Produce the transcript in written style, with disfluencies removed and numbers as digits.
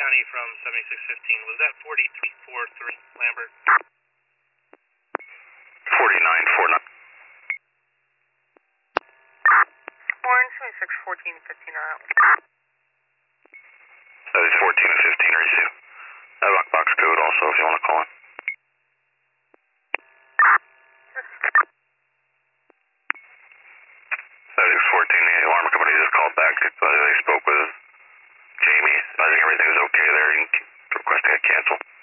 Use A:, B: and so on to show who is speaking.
A: County from 7615. Was that 4343 Lambert?
B: 4949.
C: Orange 2614, 15 on that one.
B: That is 14 and 15 receive. I have box code also if you want to call in. That is 14, the alarm company just called back. They spoke with Jamie. I think everything's okay there. Requesting a cancel.